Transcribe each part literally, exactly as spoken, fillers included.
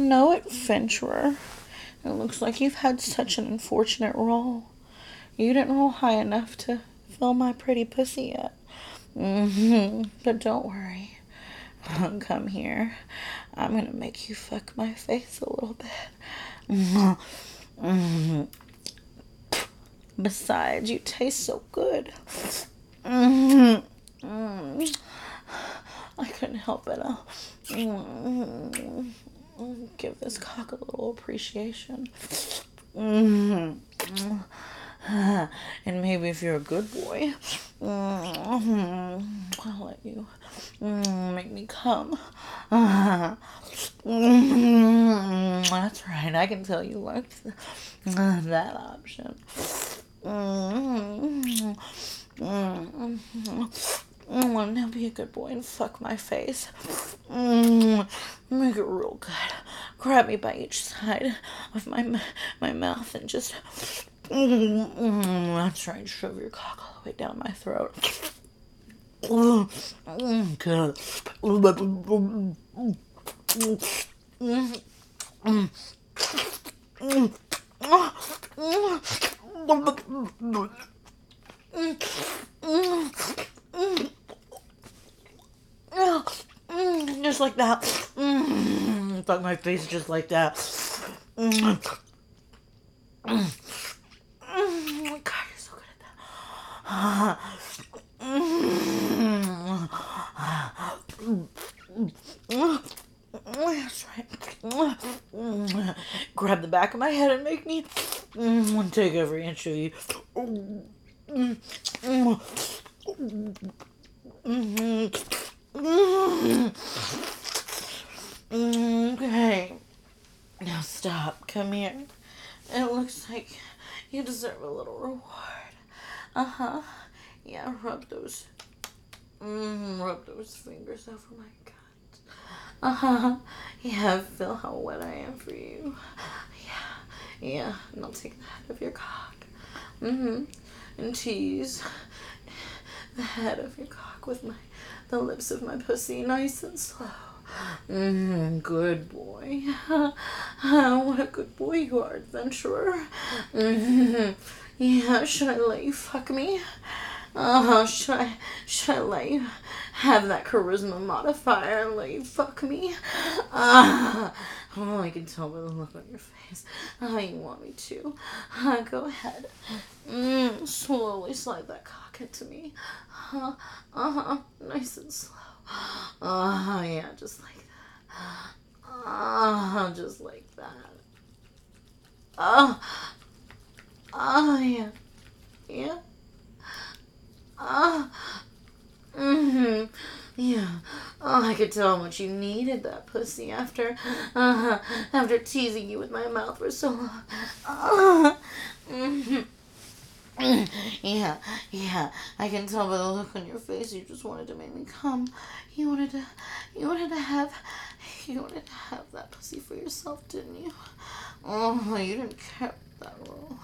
no, adventurer. It looks like you've had such an unfortunate roll. You didn't roll high enough to fill my pretty pussy yet. Mm-hmm. But don't worry. Come here. I'm gonna make you fuck my face a little bit. Mm-hmm. Mm-hmm. Besides, you taste so good. Mm-hmm. Mm-hmm. I couldn't help it. I'll mm-hmm. give this cock a little appreciation. Mm-hmm. And maybe if you're a good boy, mm-hmm, I'll let you mm, make me come. Mm-hmm. That's right. I can tell you liked that option. Mm-hmm. Mm-hmm. Mm, now be a good boy and fuck my face. Mm, make it real good. Grab me by each side of my my mouth and just. Mm, mm, that's right. Shove your cock all the way down my throat. Mm, good. Mm, mm, mm, just like that. Mm, fuck my face just like that. Mm. Mm. Mm. God, you're so good at that. Mm. That's right. Grab the back of my head and make me mm, take every inch of you. Mm. Mm. Mm. Mm. Okay. Now stop. Come here. It looks like you deserve a little reward. Uh-huh. Yeah, rub those. Mm, rub those fingers over my gut. Uh-huh. Yeah, feel how wet I am for you. Yeah. Yeah. And I'll take the head of your cock. Mm-hmm. And tease the head of your cock with my the lips of my pussy nice and slow. Mm, good boy. What a good boy you are, adventurer. Mm-hmm. Yeah, should I let you fuck me? Uh-huh, should I, should I let you have that charisma modifier and let you fuck me? Uh, oh, I can tell by the look on your face how you want me to. Uh, go ahead. Mm, slowly slide that cock into me. Uh, uh-huh, nice and slow. Uh-huh, yeah, just like that. Uh-huh, just like that. Uh, uh, yeah. Yeah. Ah, uh, mm-hmm, yeah. Oh, I could tell how much you needed that pussy after, uh, after teasing you with my mouth for so long. Uh, mm-hmm. Yeah, yeah. I can tell by the look on your face. You just wanted to make me come. You wanted to, you wanted to have, you wanted to have that pussy for yourself, didn't you? Oh, you didn't care about that role.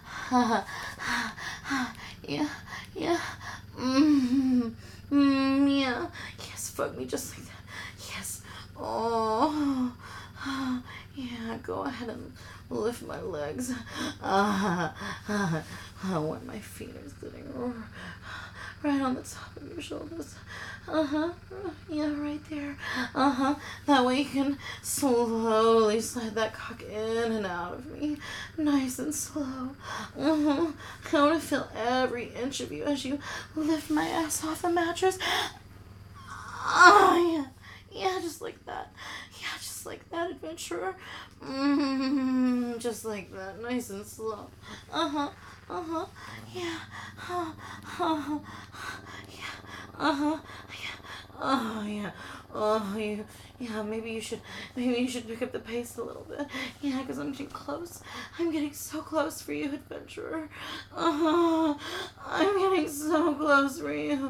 Yeah, yeah. Mm-hmm. Mm, yeah. Yes, fuck me just like that. Yes. Oh. Yeah, go ahead and lift my legs. Uh, uh, uh, when my feet are sitting right on the top of your shoulders. Uh-huh. Yeah, right there. Uh-huh. That way you can slowly slide that cock in and out of me. Nice and slow. Uh-huh. I want to feel every inch of you as you lift my ass off the mattress. Oh, yeah. Yeah, just like that. Yeah, just like that, adventurer. Mm-hmm. Just like that. Nice and slow. Uh-huh. Uh-huh. Yeah. Uh-huh. Yeah. Uh-huh. Yeah. Oh, yeah. Oh, yeah. Yeah, maybe you should, maybe you should pick up the pace a little bit. Yeah, because I'm too close. I'm getting so close for you, adventurer. Uh-huh. I'm getting so close for you.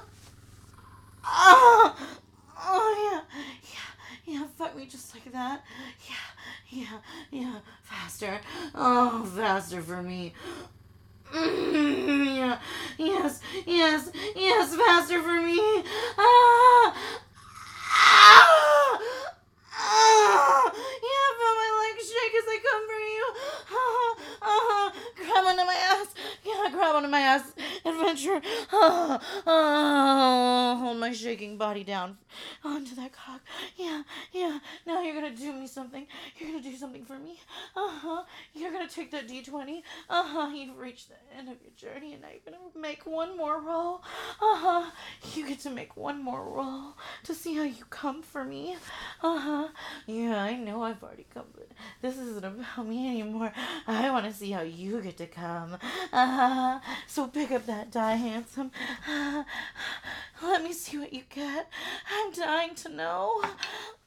Oh, oh, yeah. Yeah. Yeah, fuck me just like that. Yeah. Yeah. Yeah. Faster. Oh, faster for me. Mm, yeah. Yes. Yes. Yes. Faster for me. Ah. Ah. Ah. Yeah. my shaking body down onto that cock. Yeah, yeah. Now you're gonna do me something. You're gonna do something for me. Uh huh. You're gonna take that D twenty. Uh huh. You've reached the end of your journey, and now you're gonna make one more roll. Uh huh. You get to make one more roll to see how you come for me. Uh huh. Yeah, I know I've already come, but this isn't about me anymore. I want to see how you get to come. Uh huh. So pick up that die, handsome. Uh, let me see what you get. I'm dying to know.